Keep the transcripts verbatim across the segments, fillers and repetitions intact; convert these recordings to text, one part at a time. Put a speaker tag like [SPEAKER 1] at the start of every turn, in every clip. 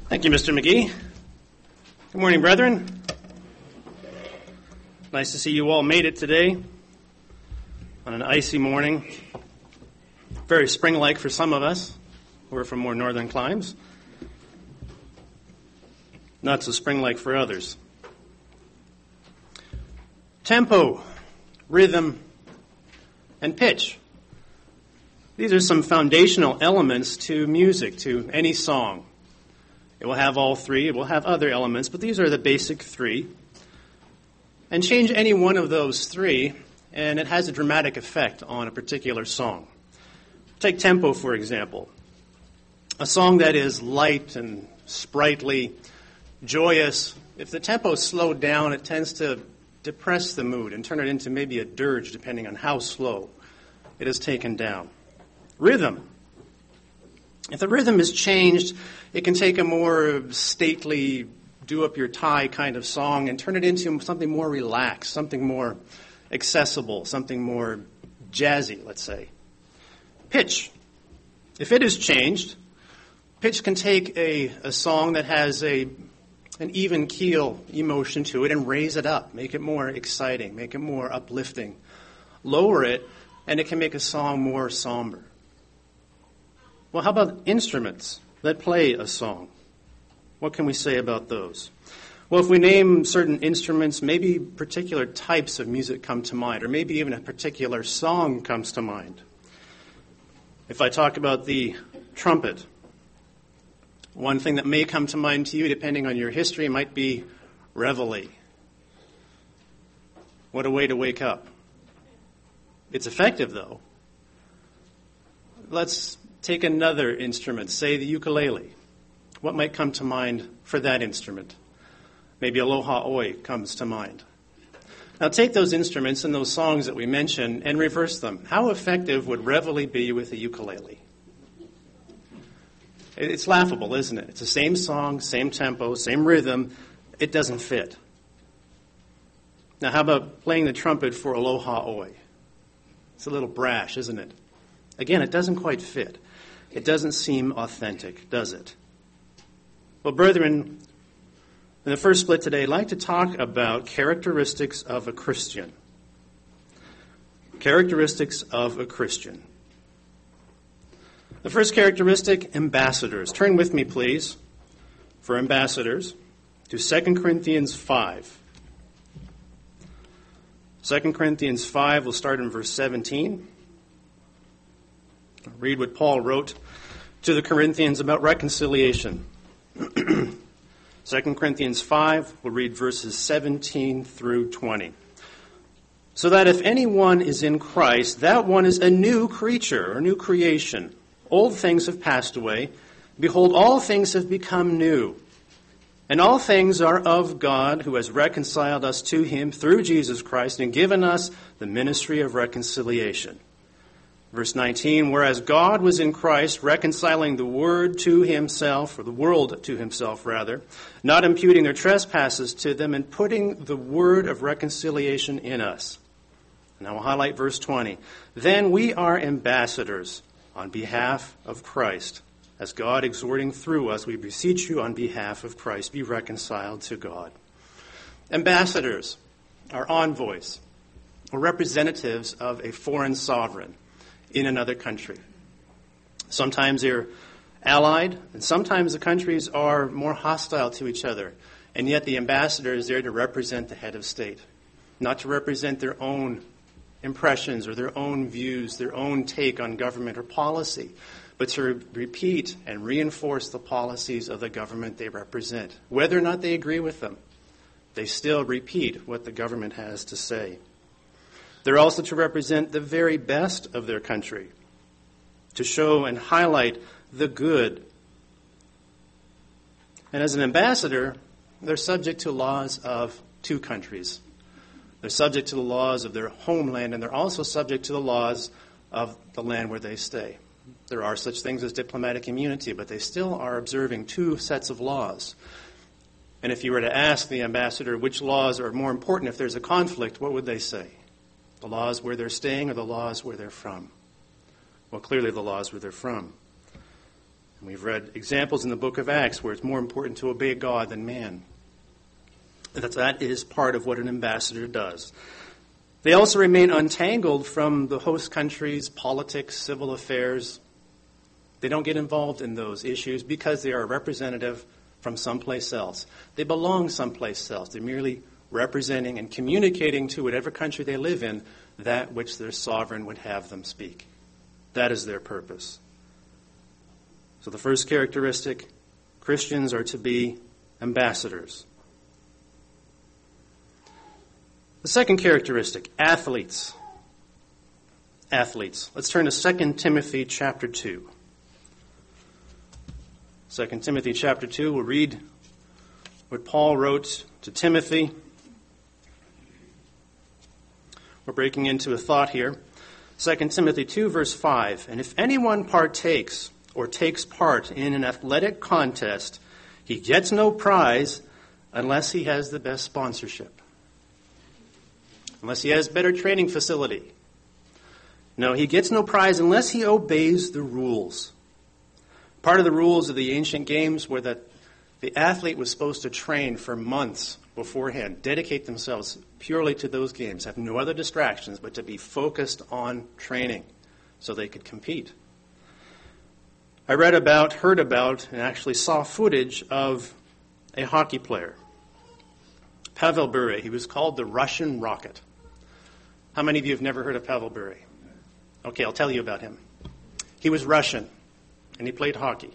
[SPEAKER 1] Thank you, Mister McGee. Good morning, brethren. Nice to see you all made it today on an icy morning. Very spring-like for some of us who are from more northern climes. Not so spring-like for others. Tempo, rhythm, and pitch. These are some foundational elements to music, to any song. It will have all three. It will have other elements, but these are the basic three. And change any one of those three, and it has a dramatic effect on a particular song. Take tempo, for example. A song that is light and sprightly, joyous. If the tempo is slowed down, it tends to depress the mood and turn it into maybe a dirge, depending on how slow it is taken down. Rhythm. If the rhythm is changed, it can take a more stately, do-up-your-tie kind of song and turn it into something more relaxed, something more accessible, something more jazzy, let's say. Pitch. If it is changed, pitch can take a, a song that has a an even keel emotion to it and raise it up, make it more exciting, make it more uplifting. Lower it, and it can make a song more somber. Well, how about instruments that play a song? What can we say about those? Well, if we name certain instruments, maybe particular types of music come to mind, or maybe even a particular song comes to mind. If I talk about the trumpet, one thing that may come to mind to you, depending on your history, might be reveille. What a way to wake up. It's effective, though. Let's take another instrument, say the ukulele. What might come to mind for that instrument? Maybe Aloha Oi comes to mind. Now take those instruments and those songs that we mentioned and reverse them. How effective would reveille be with a ukulele? It's laughable, isn't it? It's the same song, same tempo, same rhythm. It doesn't fit. Now how about playing the trumpet for Aloha Oi? It's a little brash, isn't it? Again, it doesn't quite fit. It doesn't seem authentic, does it? Well, brethren, in the first split today, I'd like to talk about characteristics of a Christian. Characteristics of a Christian. The first characteristic, ambassadors. Turn with me, please, for ambassadors, to Second Corinthians five. Second Corinthians five, we'll start in verse seventeen. Read what Paul wrote to the Corinthians about reconciliation. Second Corinthians five, we'll read verses seventeen through twenty. So that if anyone is in Christ, that one is a new creature or new creation. Old things have passed away. Behold, all things have become new. And all things are of God, who has reconciled us to him through Jesus Christ and given us the ministry of reconciliation. Verse nineteen, whereas God was in Christ reconciling the word to himself, or the world to himself rather, not imputing their trespasses to them, and putting the word of reconciliation in us. Now we'll highlight verse twenty. Then we are ambassadors on behalf of Christ. As God exhorting through us, we beseech you on behalf of Christ, be reconciled to God. Ambassadors are envoys, or representatives of a foreign sovereign in another country. Sometimes they're allied, and sometimes the countries are more hostile to each other, and yet the ambassador is there to represent the head of state, not to represent their own impressions or their own views, their own take on government or policy, but to repeat and reinforce the policies of the government they represent. Whether or not they agree with them, they still repeat what the government has to say. They're also to represent the very best of their country, to show and highlight the good. And as an ambassador, they're subject to laws of two countries. They're subject to the laws of their homeland, and they're also subject to the laws of the land where they stay. There are such things as diplomatic immunity, but they still are observing two sets of laws. And if you were to ask the ambassador which laws are more important if there's a conflict, what would they say? The laws where they're staying or the laws where they're from? Well, clearly the laws where they're from. And we've read examples in the book of Acts where it's more important to obey God than man. That that is part of what an ambassador does. They also remain untangled from the host country's politics, civil affairs. They don't get involved in those issues because they are a representative from someplace else. They belong someplace else. They're merely representing and communicating to whatever country they live in that which their sovereign would have them speak. That is their purpose. So the first characteristic, Christians are to be ambassadors. The second characteristic, athletes. Athletes. Let's turn to Second Timothy chapter two. Second Timothy chapter two, we'll read what Paul wrote to Timothy. We're breaking into a thought here. Second Timothy two, verse five. And if anyone partakes or takes part in an athletic contest, he gets no prize unless he has the best sponsorship. Unless he has better training facility. No, he gets no prize unless he obeys the rules. Part of the rules of the ancient games were that the athlete was supposed to train for months beforehand, dedicate themselves purely to those games, have no other distractions, but to be focused on training so they could compete. I read about, heard about, and actually saw footage of a hockey player, Pavel Bure. He was called the Russian Rocket. How many of you have never heard of Pavel Bure? Okay, I'll tell you about him. He was Russian, and he played hockey.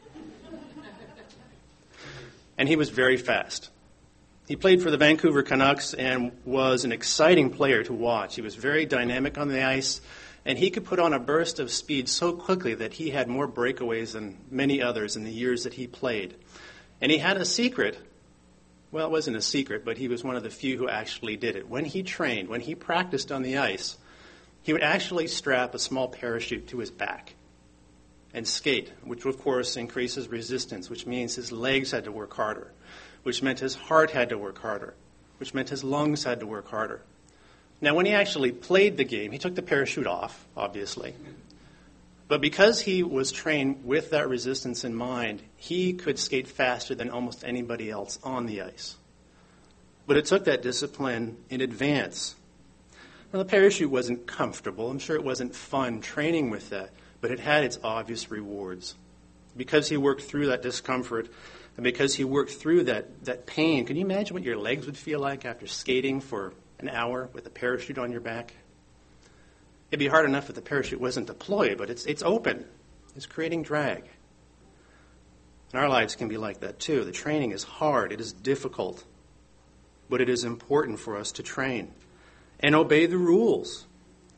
[SPEAKER 1] And he was very fast. He played for the Vancouver Canucks and was an exciting player to watch. He was very dynamic on the ice, and he could put on a burst of speed so quickly that he had more breakaways than many others in the years that he played. And he had a secret. Well, it wasn't a secret, but he was one of the few who actually did it. When he trained, when he practiced on the ice, he would actually strap a small parachute to his back and skate, which of course increases resistance, which means his legs had to work harder, which meant his heart had to work harder, which meant his lungs had to work harder. Now, when he actually played the game, he took the parachute off, obviously. But because he was trained with that resistance in mind, he could skate faster than almost anybody else on the ice. But it took that discipline in advance. Now, the parachute wasn't comfortable. I'm sure it wasn't fun training with that, but it had its obvious rewards. Because he worked through that discomfort, and because he worked through that, that pain, can you imagine what your legs would feel like after skating for an hour with a parachute on your back? It'd be hard enough if the parachute wasn't deployed, but it's it's open. It's creating drag. And our lives can be like that too. The training is hard. It is difficult. But it is important for us to train and obey the rules.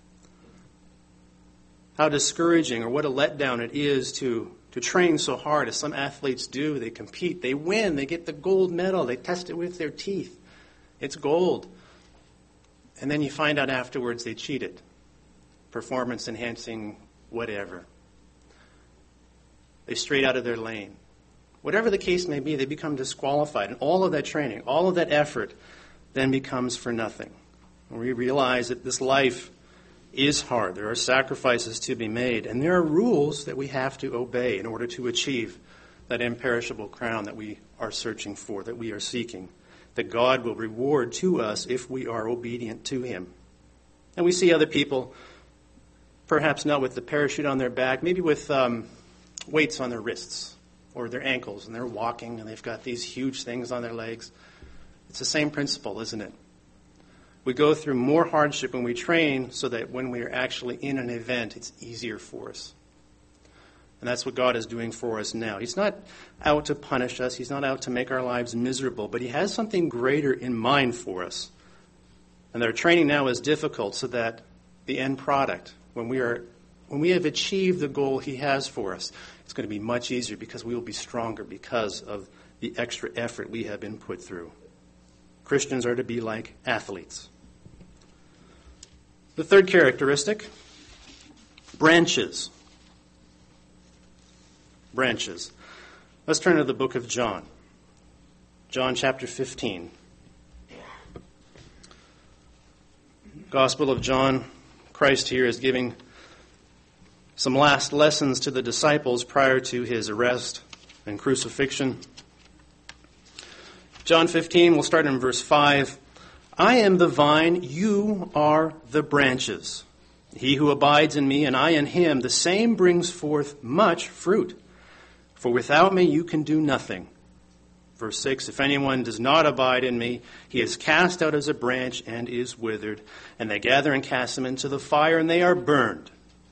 [SPEAKER 1] How discouraging or what a letdown it is to, to train so hard as some athletes do. They compete. They win. They get the gold medal. They test it with their teeth. It's gold. And then you find out afterwards they cheated. Performance enhancing whatever. They strayed out of their lane. Whatever the case may be, they become disqualified. And all of that training, all of that effort then becomes for nothing. And we realize that this life is hard. There are sacrifices to be made. And there are rules that we have to obey in order to achieve that imperishable crown that we are searching for, that we are seeking, that God will reward to us if we are obedient to him. And we see other people, perhaps not with the parachute on their back, maybe with um, weights on their wrists or their ankles, and they're walking and they've got these huge things on their legs. It's the same principle, isn't it? We go through more hardship when we train so that when we are actually in an event, it's easier for us. And that's what God is doing for us now. He's not out to punish us. He's not out to make our lives miserable, but he has something greater in mind for us. And our training now is difficult so that the end product, when we are, when we have achieved the goal he has for us, it's going to be much easier because we will be stronger because of the extra effort we have been put through. Christians are to be like athletes. The third characteristic, branches. Branches. Let's turn to the book of John. John chapter fifteen. Gospel of John, Christ here is giving Some last lessons to the disciples prior to his arrest and crucifixion. John fifteen, we'll start in verse five. I am the vine, you are the branches. He who abides in me and I in him, the same brings forth much fruit. For without me you can do nothing. Verse six, if anyone does not abide in me, he is cast out as a branch and is withered. And they gather and cast them into the fire, and they are burned.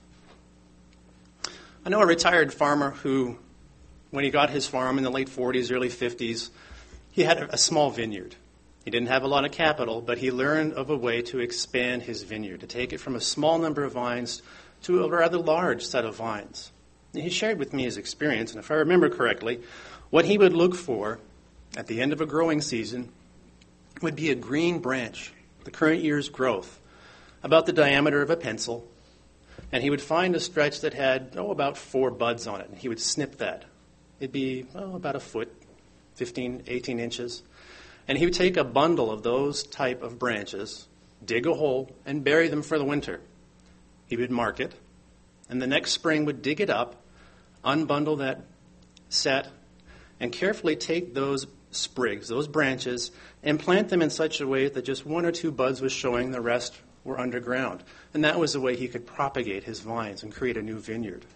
[SPEAKER 1] I know a retired farmer who, when he got his farm in the late forties, early fifties, he had a small vineyard. He didn't have a lot of capital, but he learned of a way to expand his vineyard, to take it from a small number of vines to a rather large set of vines. And he shared with me his experience, and if I remember correctly, what he would look for at the end of a growing season would be a green branch, the current year's growth, about the diameter of a pencil, and he would find a stretch that had, oh, about four buds on it, and he would snip that. It'd be, oh, about a foot, fifteen, eighteen inches. And he would take a bundle of those type of branches, dig a hole, and bury them for the winter. He would mark it, and the next spring would dig it up, unbundle that set, and carefully take those sprigs, those branches, and plant them in such a way that just one or two buds was showing, the rest were underground. And that was the way he could propagate his vines and create a new vineyard.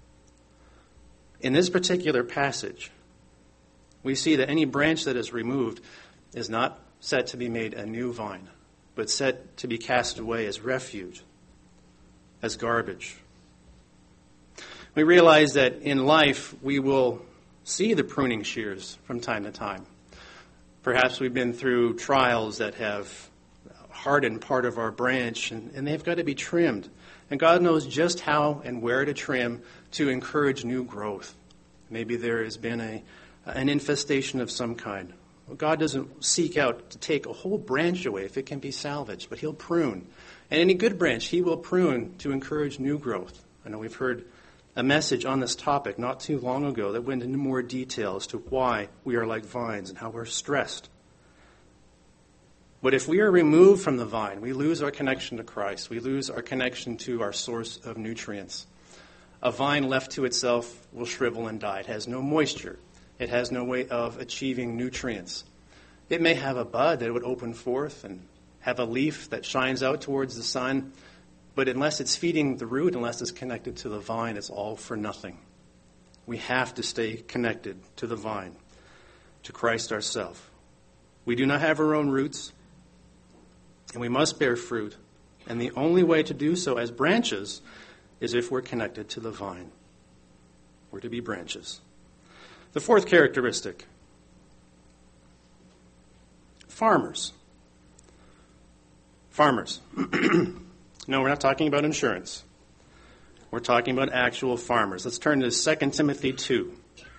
[SPEAKER 1] In this particular passage, we see that any branch that is removed is not set to be made a new vine, but set to be cast away as refuge, as garbage. We realize that in life we will see the pruning shears from time to time. Perhaps we've been through trials that have hardened part of our branch, and, and they've got to be trimmed. And God knows just how and where to trim to encourage new growth. Maybe there has been a an infestation of some kind. Well, God doesn't seek out to take a whole branch away if it can be salvaged, but he'll prune. And any good branch, he will prune to encourage new growth. I know we've heard a message on this topic not too long ago that went into more detail as to why we are like vines and how we're stressed. But if we are removed from the vine, we lose our connection to Christ. We lose our connection to our source of nutrients. A vine left to itself will shrivel and die. It has no moisture. It has no way of achieving nutrients. It may have a bud that would open forth and have a leaf that shines out towards the sun, but unless it's feeding the root, unless it's connected to the vine, it's all for nothing. We have to stay connected to the vine, to Christ ourselves. We do not have our own roots, and we must bear fruit, and the only way to do so as branches is if we're connected to the vine. We're to be branches. The fourth characteristic, farmers. Farmers. No, we're not talking about insurance. We're talking about actual farmers. Let's turn to Second Timothy two.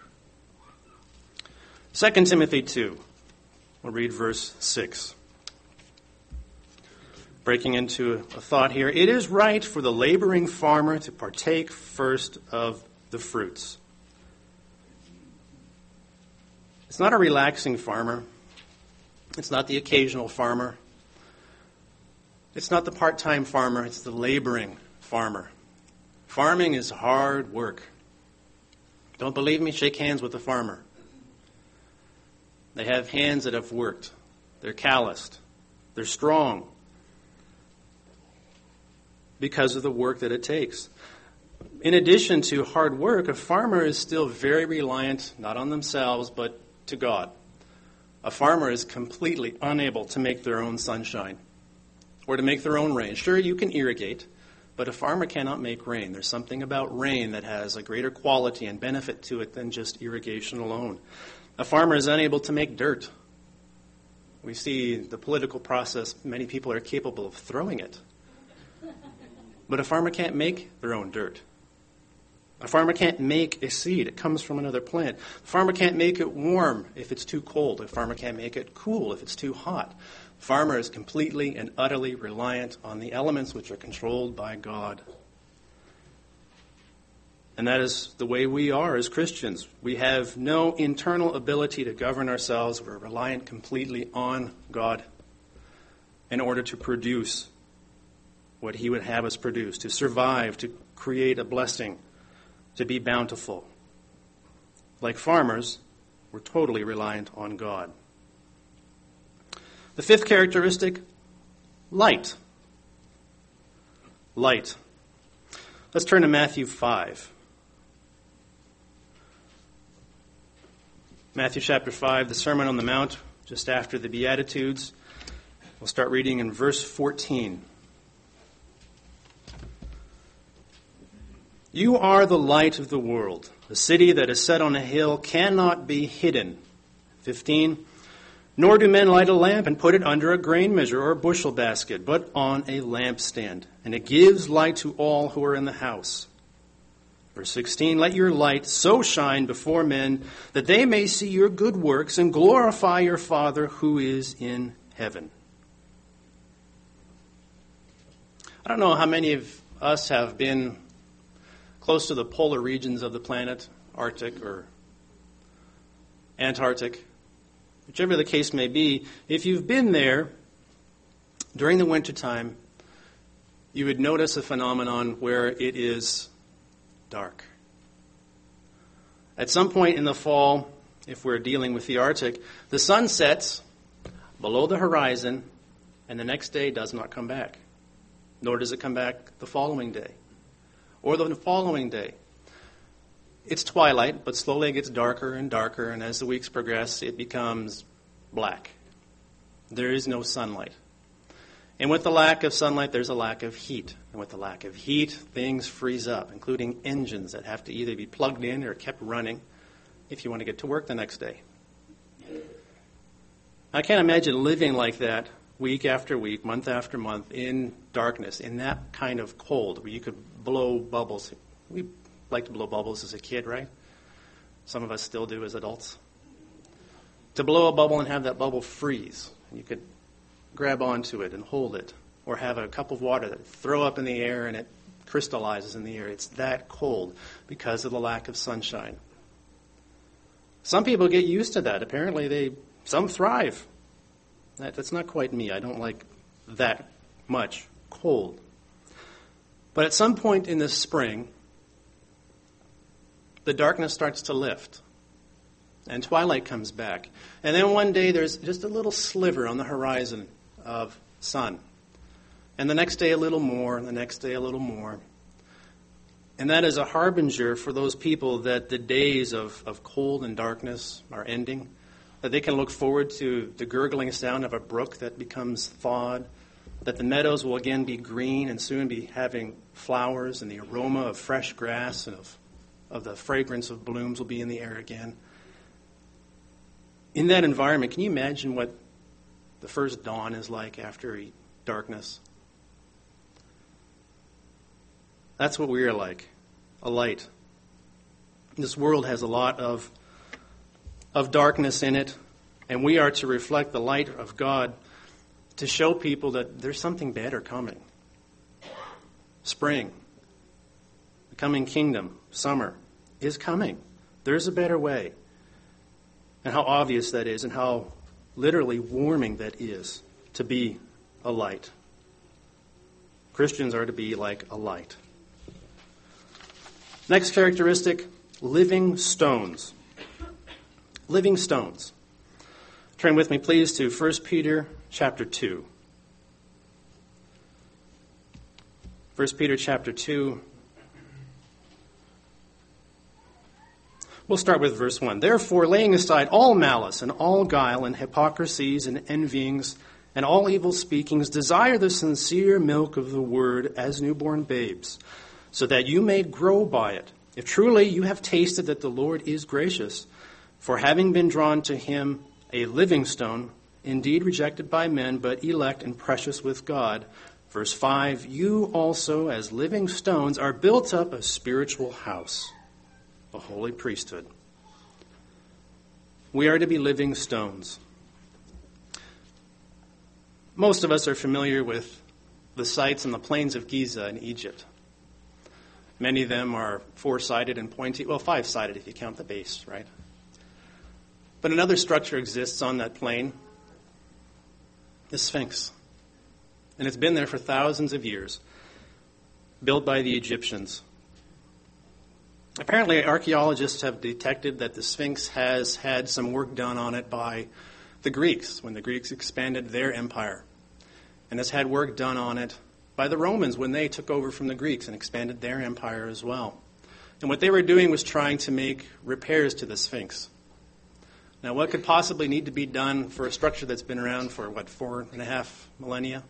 [SPEAKER 1] Second Timothy two. We'll read verse six. Breaking into a thought here. It is right for the laboring farmer to partake first of the fruits. It's not a relaxing farmer. It's not the occasional farmer. It's not the part-time farmer. It's the laboring farmer. Farming is hard work. Don't believe me? Shake hands with the farmer. They have hands that have worked. They're calloused. They're strong because of the work that it takes. In addition to hard work, a farmer is still very reliant, not on themselves, but to God. A farmer is completely unable to make their own sunshine or to make their own rain. Sure, you can irrigate, but a farmer cannot make rain. There's something about rain that has a greater quality and benefit to it than just irrigation alone. A farmer is unable to make dirt. We see the political process, many people are capable of throwing it. But a farmer can't make their own dirt. A farmer can't make a seed. It comes from another plant. A farmer can't make it warm if it's too cold. A farmer can't make it cool if it's too hot. A farmer is completely and utterly reliant on the elements which are controlled by God. And that is the way we are as Christians. We have no internal ability to govern ourselves. We're reliant completely on God in order to produce what he would have us produce, to survive, to create a blessing, to be bountiful. Like farmers, we're totally reliant on God. The fifth characteristic, light. Light. Let's turn to Matthew five. Matthew chapter five, the Sermon on the Mount, just after the Beatitudes. We'll start reading in verse fourteen. You are the light of the world. The city that is set on a hill cannot be hidden. fifteen. Nor do men light a lamp and put it under a grain measure or a bushel basket, but on a lampstand, and it gives light to all who are in the house. Verse sixteen, let your light so shine before men that they may see your good works and glorify your Father who is in heaven. I don't know how many of us have been close to the polar regions of the planet, Arctic or Antarctic. Whichever the case may be, if you've been there during the wintertime, you would notice a phenomenon where it is dark. At some point in the fall, if we're dealing with the Arctic, the sun sets below the horizon, and the next day does not come back. Nor does it come back the following day, or the following day. It's twilight, but slowly it gets darker and darker, and as the weeks progress, it becomes black. There is no sunlight. And with the lack of sunlight, there's a lack of heat. And with the lack of heat, things freeze up, including engines that have to either be plugged in or kept running if you want to get to work the next day. I can't imagine living like that week after week, month after month, in darkness, in that kind of cold, where you could blow bubbles. We like to blow bubbles as a kid, right? Some of us still do as adults. To blow a bubble and have that bubble freeze. You could grab onto it and hold it, or have a cup of water that throw up in the air and it crystallizes in the air. It's that cold because of the lack of sunshine. Some people get used to that. Apparently, they some thrive. That, that's not quite me. I don't like that much cold. But at some point in the spring, the darkness starts to lift, and twilight comes back. And then one day there's just a little sliver on the horizon of sun. And the next day a little more, and the next day a little more. And that is a harbinger for those people that the days of, of cold and darkness are ending, that they can look forward to the gurgling sound of a brook that becomes thawed, that the meadows will again be green and soon be having flowers, and the aroma of fresh grass and of of the fragrance of blooms will be in the air again. In that environment, can you imagine what the first dawn is like after darkness? That's what we are like, a light. This world has a lot of, of darkness in it, and we are to reflect the light of God to show people that there's something better coming. Spring, the coming kingdom, summer is coming. There's a better way. And how obvious that is, and how literally warming that is to be a light. Christians are to be like a light. Next characteristic, living stones. Living stones. Turn with me, please, to First Peter chapter two. First Peter chapter two. We'll start with verse one. Therefore, laying aside all malice and all guile and hypocrisies and envyings and all evil speakings, desire the sincere milk of the word as newborn babes, so that you may grow by it. If truly you have tasted that the Lord is gracious, for having been drawn to him a living stone, indeed rejected by men, but elect and precious with God. Verse five, you also as living stones are built up a spiritual house, a holy priesthood. We are to be living stones. Most of us are familiar with the sites in the plains of Giza in Egypt. Many of them are four-sided and pointy. Well, five-sided if you count the base, right? But another structure exists on that plain, the Sphinx. And it's been there for thousands of years, built by the Egyptians Apparently, archaeologists have detected that the Sphinx has had some work done on it by the Greeks when the Greeks expanded their empire. And has had work done on it by the Romans when they took over from the Greeks and expanded their empire as well. And what they were doing was trying to make repairs to the Sphinx. Now, what could possibly need to be done for a structure that's been around for, what, four and a half millennia?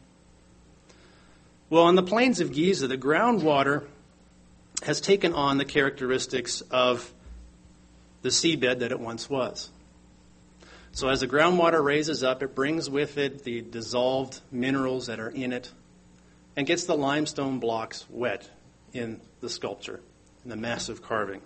[SPEAKER 1] Well, on the plains of Giza, the groundwater has taken on the characteristics of the seabed that it once was. So as the groundwater raises up, it brings with it the dissolved minerals that are in it and gets the limestone blocks wet in the sculpture, in the massive carving.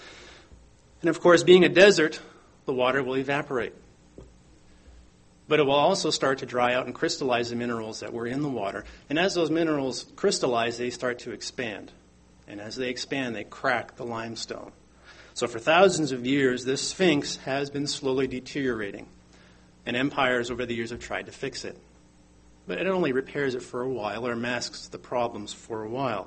[SPEAKER 1] And of course, being a desert, the water will evaporate. But it will also start to dry out and crystallize the minerals that were in the water. And as those minerals crystallize, they start to expand. And as they expand, they crack the limestone. So for thousands of years, this Sphinx has been slowly deteriorating. And empires over the years have tried to fix it. But it only repairs it for a while or masks the problems for a while.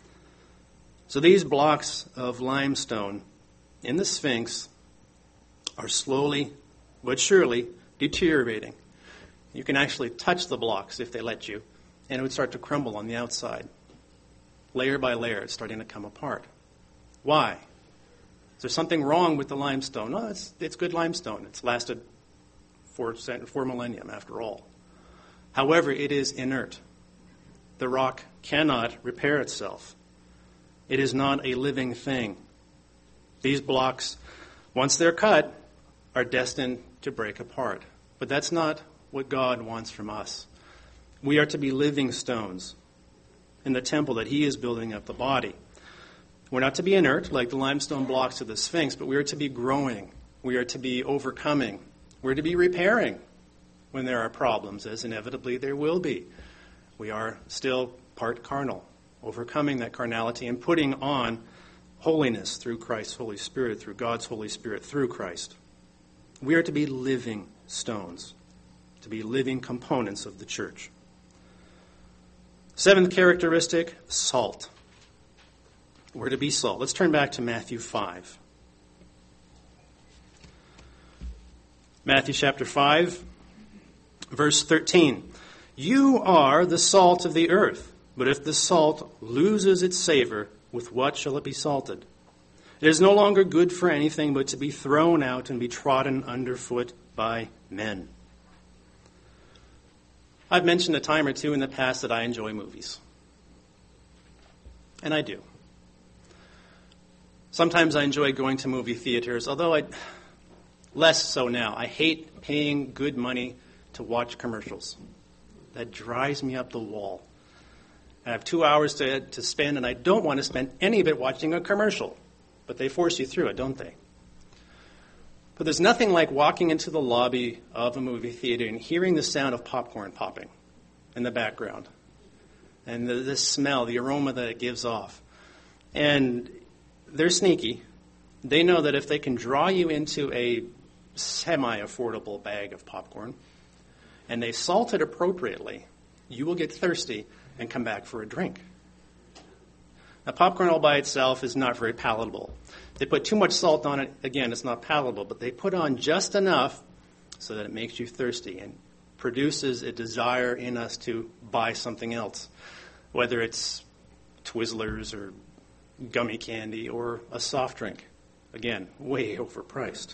[SPEAKER 1] So these blocks of limestone in the Sphinx are slowly but surely deteriorating. You can actually touch the blocks if they let you, and it would start to crumble on the outside. Layer by layer, it's starting to come apart. Why? Is there something wrong with the limestone? No, it's, it's good limestone. It's lasted four, four millennium after all. However, it is inert. The rock cannot repair itself. It is not a living thing. These blocks, once they're cut, are destined to break apart. But that's not what God wants from us. We are to be living stones in the temple that he is building up the body. We're not to be inert like the limestone blocks of the Sphinx, but we are to be growing. We are to be overcoming. We're to be repairing when there are problems, as inevitably there will be. We are still part carnal, overcoming that carnality and putting on holiness through Christ's Holy Spirit, through God's Holy Spirit, through Christ. We are to be living stones, to be living components of the church. Seventh characteristic, salt. We're to be salt. Let's turn back to Matthew five. Matthew chapter five, verse thirteen. You are the salt of the earth, but if the salt loses its savor, with what shall it be salted? It is no longer good for anything but to be thrown out and be trodden underfoot by men. I've mentioned a time or two in the past that I enjoy movies. And I do. Sometimes I enjoy going to movie theaters, although I less so now. I hate paying good money to watch commercials. That drives me up the wall. I have two hours to, to spend, and I don't want to spend any of it watching a commercial. But they force you through it, don't they? But there's nothing like walking into the lobby of a movie theater and hearing the sound of popcorn popping in the background. And the, the smell, the aroma that it gives off. And they're sneaky. They know that if they can draw you into a semi-affordable bag of popcorn, and they salt it appropriately, you will get thirsty and come back for a drink. Now, popcorn all by itself is not very palatable. They put too much salt on it, again, it's not palatable, but they put on just enough so that it makes you thirsty and produces a desire in us to buy something else, whether it's Twizzlers or gummy candy or a soft drink. Again, way overpriced.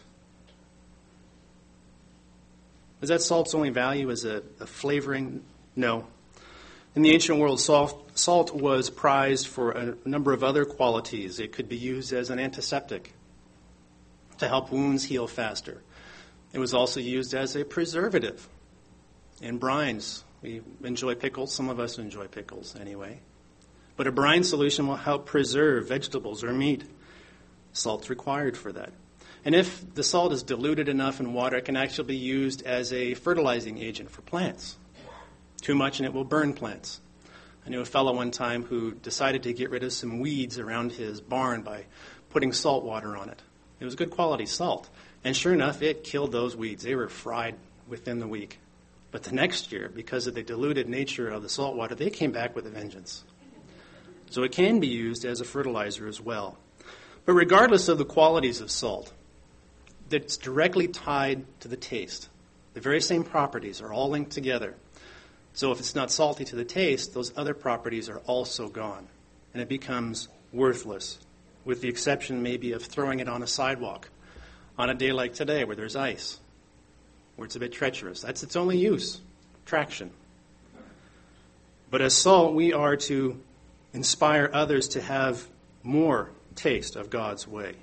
[SPEAKER 1] Is that salt's only value as a, a flavoring? No. In the ancient world, salt, salt was prized for a number of other qualities. It could be used as an antiseptic to help wounds heal faster. It was also used as a preservative in brines. We enjoy pickles. Some of us enjoy pickles anyway. But a brine solution will help preserve vegetables or meat. Salt's required for that. And if the salt is diluted enough in water, it can actually be used as a fertilizing agent for plants. Too much and it will burn plants. I knew a fellow one time who decided to get rid of some weeds around his barn by putting salt water on it. It was good quality salt. And sure enough, it killed those weeds. They were fried within the week. But the next year, because of the diluted nature of the salt water, they came back with a vengeance. So it can be used as a fertilizer as well. But regardless of the qualities of salt, that's directly tied to the taste. The very same properties are all linked together. So if it's not salty to the taste, those other properties are also gone. And it becomes worthless, with the exception maybe of throwing it on a sidewalk on a day like today where there's ice, where it's a bit treacherous. That's its only use, traction. But as salt, we are to inspire others to have more taste of God's way.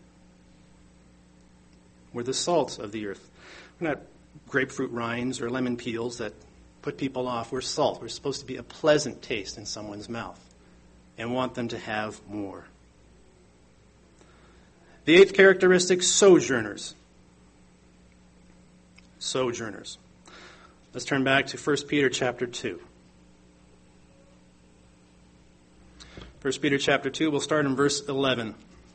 [SPEAKER 1] We're the salt of the earth. We're not grapefruit rinds or lemon peels that put people off. We're salt. We're supposed to be a pleasant taste in someone's mouth and want them to have more. The eighth characteristic, sojourners. Sojourners. Let's turn back to First Peter chapter two. First Peter chapter two, we'll start in verse eleven.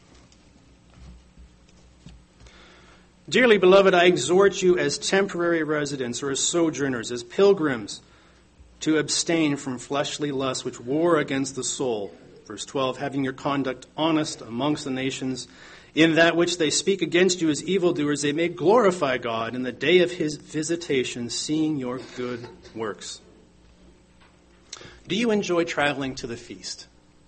[SPEAKER 1] Dearly beloved, I exhort you as temporary residents or as sojourners, as pilgrims, to abstain from fleshly lusts which war against the soul. Verse twelve, having your conduct honest amongst the nations, in that which they speak against you as evildoers, they may glorify God in the day of his visitation, seeing your good works. Do you enjoy traveling to the feast?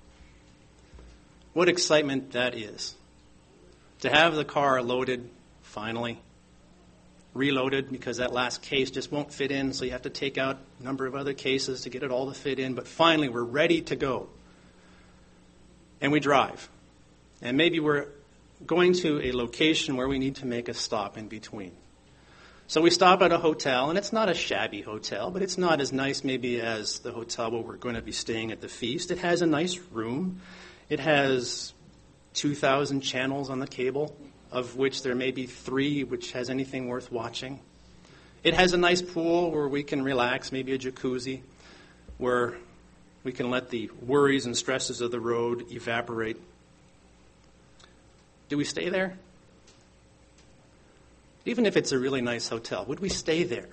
[SPEAKER 1] What excitement that is. To have the car loaded, finally, reloaded, because that last case just won't fit in, so you have to take out a number of other cases to get it all to fit in. But finally, we're ready to go. And we drive. And maybe we're going to a location where we need to make a stop in between. So we stop at a hotel, and it's not a shabby hotel, but it's not as nice maybe as the hotel where we're going to be staying at the feast. It has a nice room. It has two thousand channels on the cable, of which there may be three which has anything worth watching. It has a nice pool where we can relax, maybe a jacuzzi, where we can let the worries and stresses of the road evaporate. Do we stay there? Even if it's a really nice hotel, would we stay there?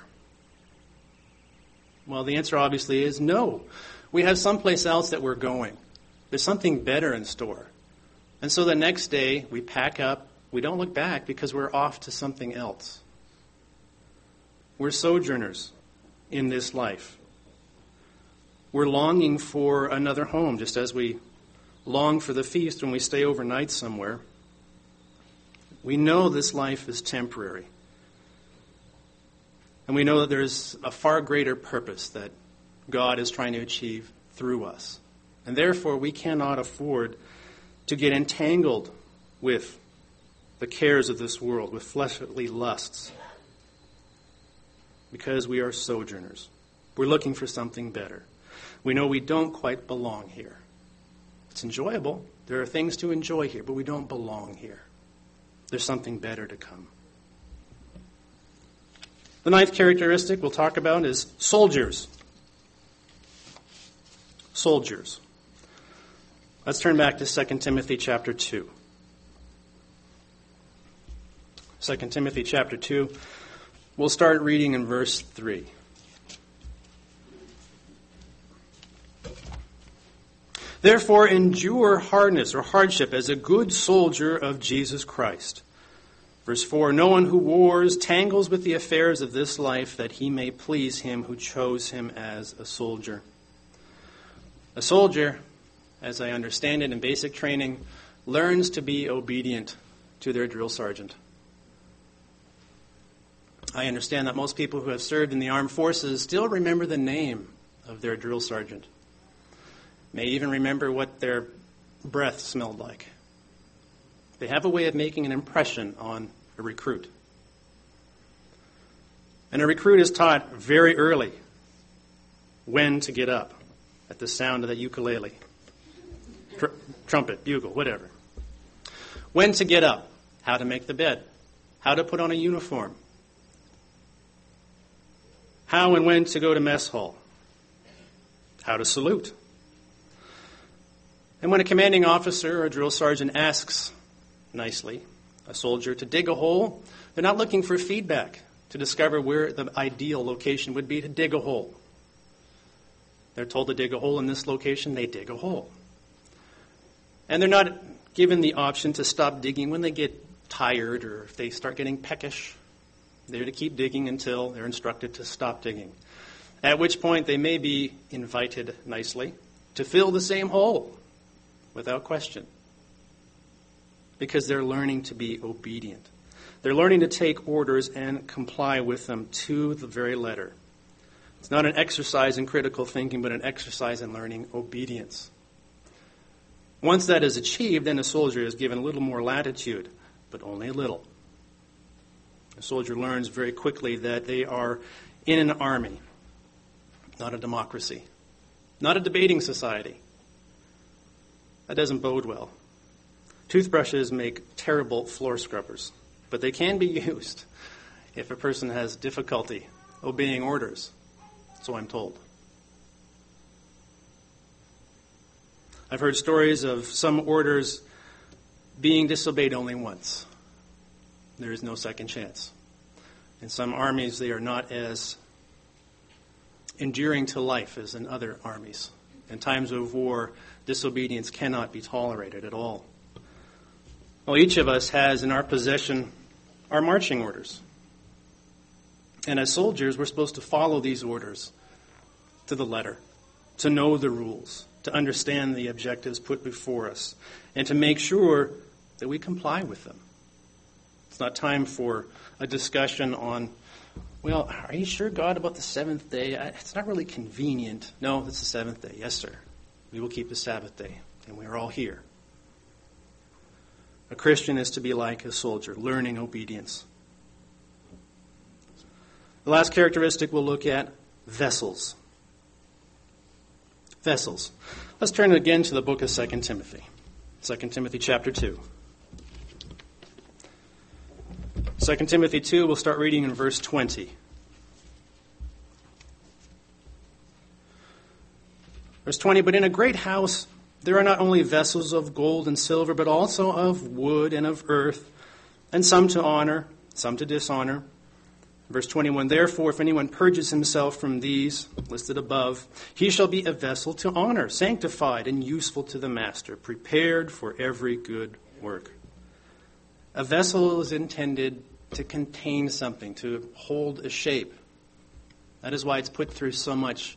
[SPEAKER 1] Well, the answer obviously is no. We have someplace else that we're going. There's something better in store. And so the next day, we pack up. We don't look back because we're off to something else. We're sojourners in this life. We're longing for another home, just as we long for the feast when we stay overnight somewhere. We know this life is temporary. And we know that there's a far greater purpose that God is trying to achieve through us. And therefore, we cannot afford to get entangled with the cares of this world, with fleshly lusts, because we are sojourners. We're looking for something better. We know we don't quite belong here. It's enjoyable. There are things to enjoy here, but we don't belong here. There's something better to come. The ninth characteristic we'll talk about is soldiers. Soldiers. Let's turn back to Second Timothy chapter two. Second Timothy chapter two. We'll start reading in verse three. Therefore, endure hardness or hardship as a good soldier of Jesus Christ. Verse four, no one who wars tangles with the affairs of this life, that he may please him who chose him as a soldier. A soldier, as I understand it in basic training, learns to be obedient to their drill sergeant. I understand that most people who have served in the armed forces still remember the name of their drill sergeant. May even remember what their breath smelled like. They have a way of making an impression on a recruit. And a recruit is taught very early when to get up at the sound of that ukulele, tr- trumpet, bugle, whatever. When to get up, how to make the bed, how to put on a uniform, how and when to go to mess hall, how to salute. And when a commanding officer or a drill sergeant asks nicely a soldier to dig a hole, they're not looking for feedback to discover where the ideal location would be to dig a hole. They're told to dig a hole in this location, they dig a hole. And they're not given the option to stop digging when they get tired or if they start getting peckish. They're to keep digging until they're instructed to stop digging, at which point they may be invited nicely to fill the same hole without question, because they're learning to be obedient. They're learning to take orders and comply with them to the very letter. It's not an exercise in critical thinking, but an exercise in learning obedience. Once that is achieved, then a soldier is given a little more latitude, but only a little. A soldier learns very quickly that they are in an army, not a democracy, not a debating society. That doesn't bode well. Toothbrushes make terrible floor scrubbers, but they can be used if a person has difficulty obeying orders, so I'm told. I've heard stories of some orders being disobeyed only once. There is no second chance. In some armies, they are not as enduring to life as in other armies. In times of war, disobedience cannot be tolerated at all. Well, each of us has in our possession our marching orders. And as soldiers, we're supposed to follow these orders to the letter, to know the rules, to understand the objectives put before us, and to make sure that we comply with them. It's not time for a discussion on, well, are you sure, God, about the seventh day? It's not really convenient. No, it's the seventh day. Yes, sir. We will keep the Sabbath day, and we are all here. A Christian is to be like a soldier, learning obedience. The last characteristic we'll look at, vessels. Vessels. Let's turn again to the book of Second Timothy. Second Timothy chapter two. Second Timothy two, we'll start reading in verse twenty. Verse twenty, but in a great house there are not only vessels of gold and silver, but also of wood and of earth, and some to honor, some to dishonor. Verse twenty-one, therefore, if anyone purges himself from these, listed above, he shall be a vessel to honor, sanctified and useful to the master, prepared for every good work. A vessel is intended to contain something, to hold a shape. That is why it's put through so much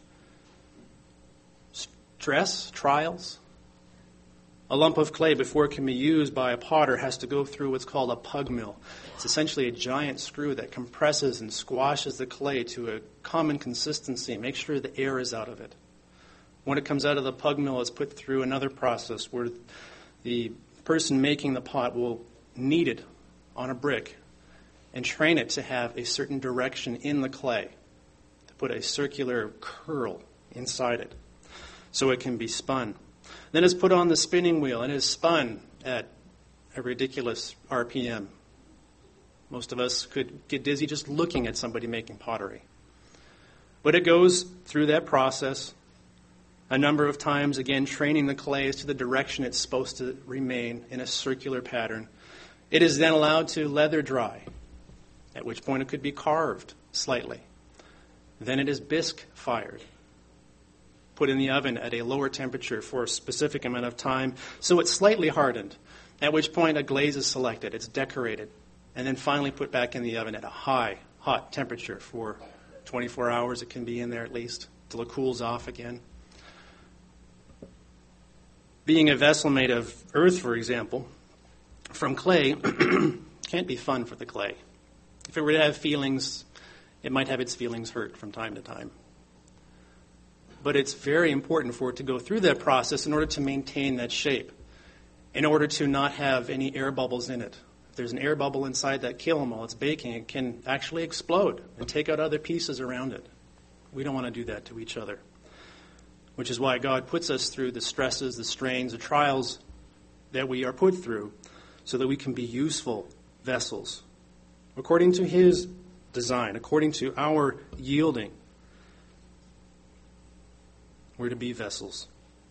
[SPEAKER 1] stress, trials. A lump of clay, before it can be used by a potter, has to go through what's called a pug mill. It's essentially a giant screw that compresses and squashes the clay to a common consistency, make sure the air is out of it. When it comes out of the pug mill, it's put through another process where the person making the pot will knead it on a brick and train it to have a certain direction in the clay, to put a circular curl inside it so it can be spun. Then it's put on the spinning wheel and is spun at a ridiculous R P M. Most of us could get dizzy just looking at somebody making pottery. But it goes through that process a number of times, again, training the clay as to the direction it's supposed to remain in a circular pattern. It is then allowed to leather dry, at which point it could be carved slightly. Then it is bisque fired, put in the oven at a lower temperature for a specific amount of time, so it's slightly hardened, at which point a glaze is selected, it's decorated, and then finally put back in the oven at a high, hot temperature for twenty-four hours. It can be in there at least, till it cools off again. Being a vessel made of earth, for example, from clay, can't be fun for the clay. If it were to have feelings, it might have its feelings hurt from time to time. But it's very important for it to go through that process in order to maintain that shape, in order to not have any air bubbles in it. If there's an air bubble inside that kiln while it's baking, it can actually explode and take out other pieces around it. We don't want to do that to each other, which is why God puts us through the stresses, the strains, the trials that we are put through so that we can be useful vessels according to His design, according to our yielding. We're to be vessels.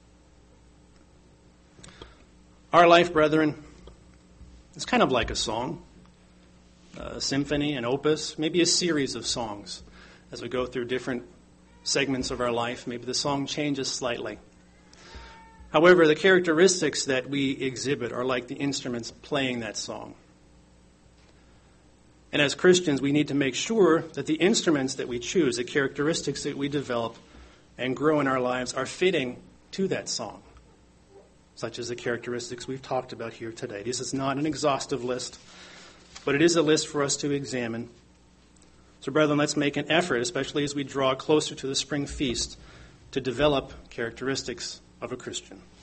[SPEAKER 1] Our life, brethren, is kind of like a song, a symphony, an opus, maybe a series of songs. As we go through different segments of our life, maybe the song changes slightly. However, the characteristics that we exhibit are like the instruments playing that song. And as Christians, we need to make sure that the instruments that we choose, the characteristics that we develop and grow in our lives, are fitting to that song, such as the characteristics we've talked about here today. This is not an exhaustive list, but it is a list for us to examine. So, brethren, let's make an effort, especially as we draw closer to the spring feast, to develop characteristics of a Christian.